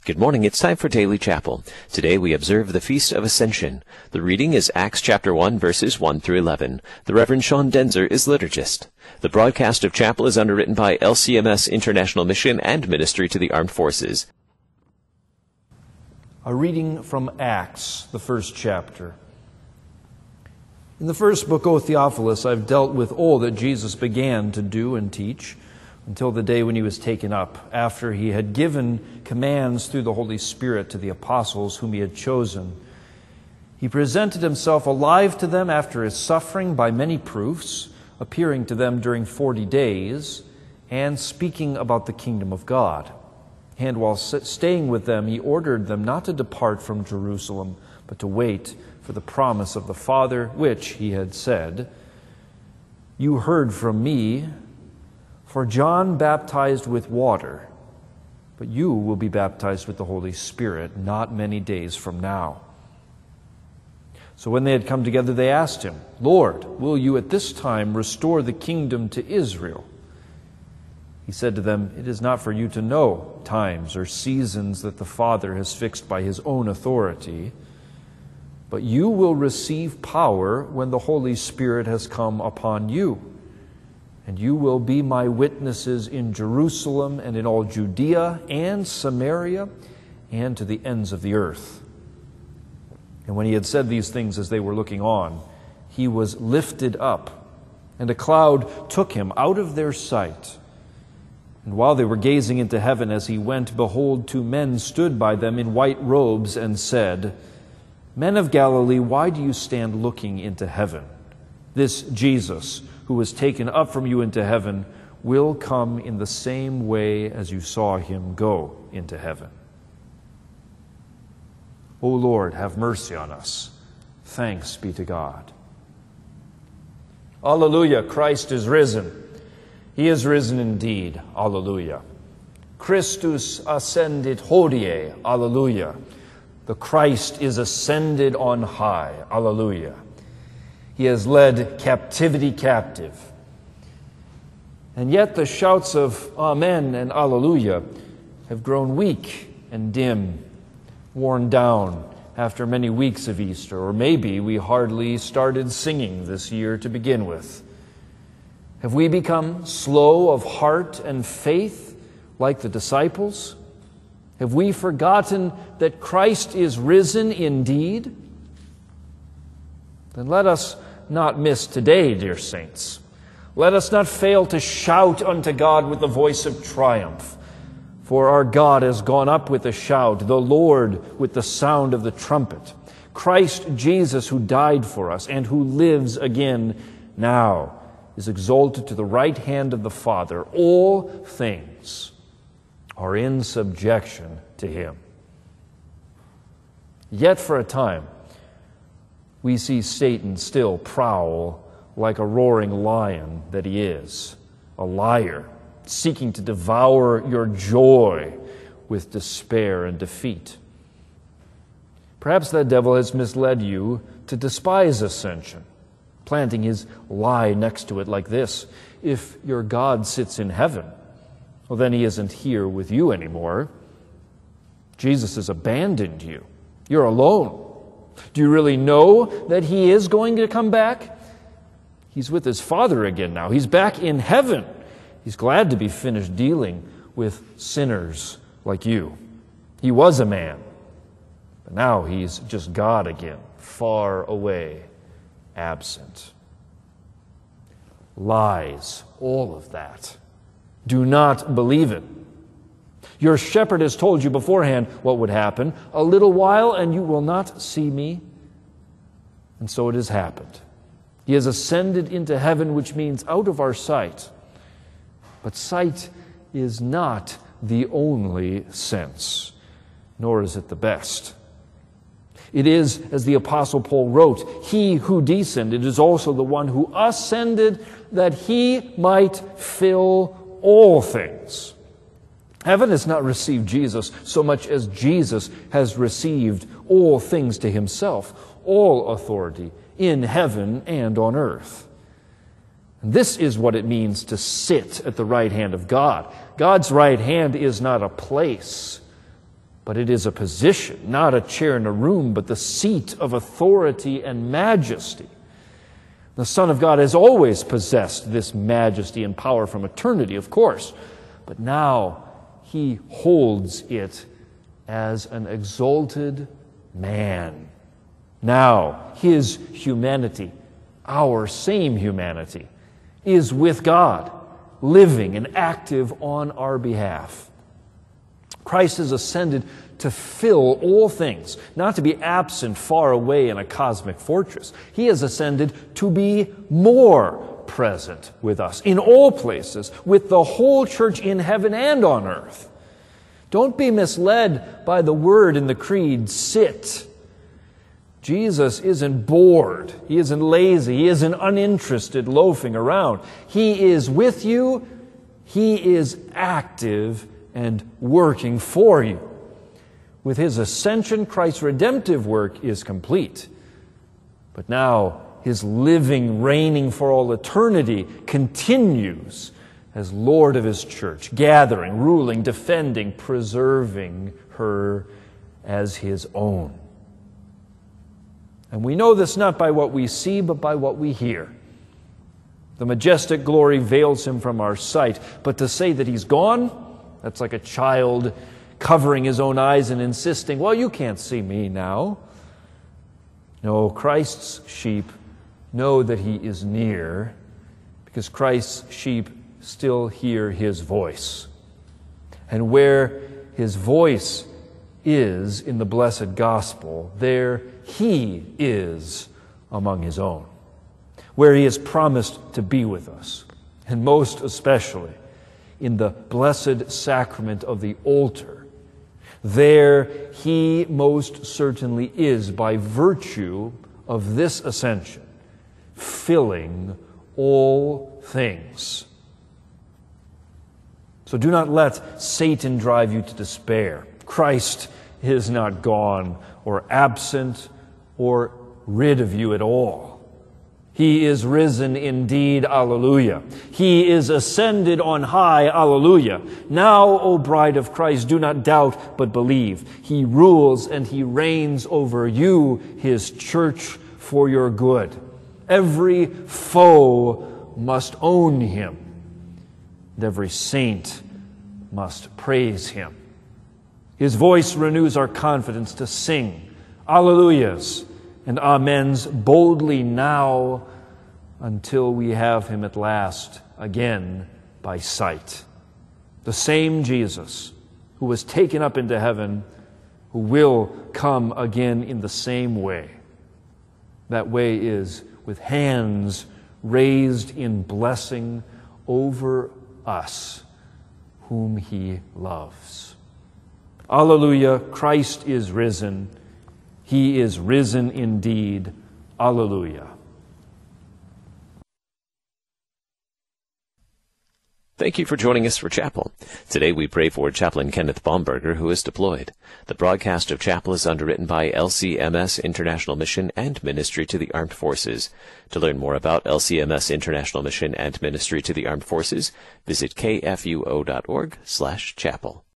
Good morning. It's time for Daily Chapel. Today we observe the Feast of Ascension. The reading is Acts chapter 1, verses 1 through 11. The Reverend Sean Denzer is liturgist. The broadcast of chapel is underwritten by LCMS International Mission and Ministry to the Armed Forces. A reading from Acts, the first chapter. In the first book, O Theophilus, I've dealt with all that Jesus began to do and teach until the day when he was taken up, after he had given commands through the Holy Spirit to the apostles whom he had chosen. He presented himself alive to them after his suffering by many proofs, appearing to them during 40 days, and speaking about the kingdom of God. And while staying with them, he ordered them not to depart from Jerusalem, but to wait for the promise of the Father, which he had said, "You heard from me, for John baptized with water, but you will be baptized with the Holy Spirit not many days from now." So when they had come together, they asked him, "Lord, will you at this time restore the kingdom to Israel?" He said to them, "It is not for you to know times or seasons that the Father has fixed by his own authority, but you will receive power when the Holy Spirit has come upon you. And you will be my witnesses in Jerusalem and in all Judea and Samaria and to the ends of the earth." And when he had said these things as they were looking on, he was lifted up, and a cloud took him out of their sight. And while they were gazing into heaven as he went, behold, two men stood by them in white robes and said, "Men of Galilee, why do you stand looking into heaven? This Jesus, who was taken up from you into heaven, will come in the same way as you saw him go into heaven." O Lord, have mercy on us. Thanks be to God. Alleluia, Christ is risen. He is risen indeed. Alleluia. Christus ascendit hodie. Alleluia. The Christ is ascended on high. Alleluia. He has led captivity captive. And yet the shouts of Amen and Alleluia have grown weak and dim, worn down after many weeks of Easter, or maybe we hardly started singing this year to begin with. Have we become slow of heart and faith like the disciples? Have we forgotten that Christ is risen indeed? Then let us not miss today, dear saints. Let us not fail to shout unto God with the voice of triumph. For our God has gone up with a shout, the Lord with the sound of the trumpet. Christ Jesus, who died for us and who lives again now, is exalted to the right hand of the Father. All things are in subjection to him. Yet for a time, we see Satan still prowl like a roaring lion that he is, a liar, seeking to devour your joy with despair and defeat. Perhaps that devil has misled you to despise ascension, planting his lie next to it like this: if your God sits in heaven, well, then he isn't here with you anymore. Jesus has abandoned you. You're alone. Do you really know that he is going to come back? He's with his Father again now. He's back in heaven. He's glad to be finished dealing with sinners like you. He was a man, but now he's just God again, far away, absent. Lies, all of that. Do not believe it. Your shepherd has told you beforehand what would happen. A little while and you will not see me. And so it has happened. He has ascended into heaven, which means out of our sight. But sight is not the only sense, nor is it the best. It is, as the Apostle Paul wrote, "He who descended is also the one who ascended, that he might fill all things." Heaven has not received Jesus so much as Jesus has received all things to himself, all authority in heaven and on earth. And this is what it means to sit at the right hand of God. God's right hand is not a place, but it is a position, not a chair in a room, but the seat of authority and majesty. The Son of God has always possessed this majesty and power from eternity, of course, but now he holds it as an exalted man. Now his humanity, our same humanity, is with God, living and active on our behalf. Christ has ascended to fill all things, not to be absent far away in a cosmic fortress. He has ascended to be more present with us in all places, with the whole church in heaven and on earth. Don't be misled by the word in the creed, sit. Jesus isn't bored. He isn't lazy. He isn't uninterested loafing around. He is with you. He is active and working for you. With his ascension, Christ's redemptive work is complete. But now his living, reigning for all eternity continues as Lord of his church, gathering, ruling, defending, preserving her as his own. And we know this not by what we see, but by what we hear. The majestic glory veils him from our sight, but to say that he's gone, that's like a child covering his own eyes and insisting, well, you can't see me now. No, Christ's sheep know that he is near, because Christ's sheep still hear his voice. And where his voice is in the blessed gospel, there he is among his own, where he has promised to be with us, and most especially in the blessed sacrament of the altar. There he most certainly is, by virtue of this ascension, filling all things. So do not let Satan drive you to despair. Christ is not gone or absent or rid of you at all. He is risen indeed, alleluia. He is ascended on high, alleluia. Now, O bride of Christ, do not doubt, but believe. He rules and he reigns over you, his church, for your good. Every foe must own him, and every saint must praise him. His voice renews our confidence to sing alleluias and amens boldly now until we have him at last again by sight. The same Jesus who was taken up into heaven, who will come again in the same way. That way is with hands raised in blessing over us whom he loves. Alleluia, Christ is risen. He is risen indeed. Alleluia. Thank you for joining us for Chapel. Today we pray for Chaplain Kenneth Baumberger, who is deployed. The broadcast of Chapel is underwritten by LCMS International Mission and Ministry to the Armed Forces. To learn more about LCMS International Mission and Ministry to the Armed Forces, visit kfuo.org/chapel.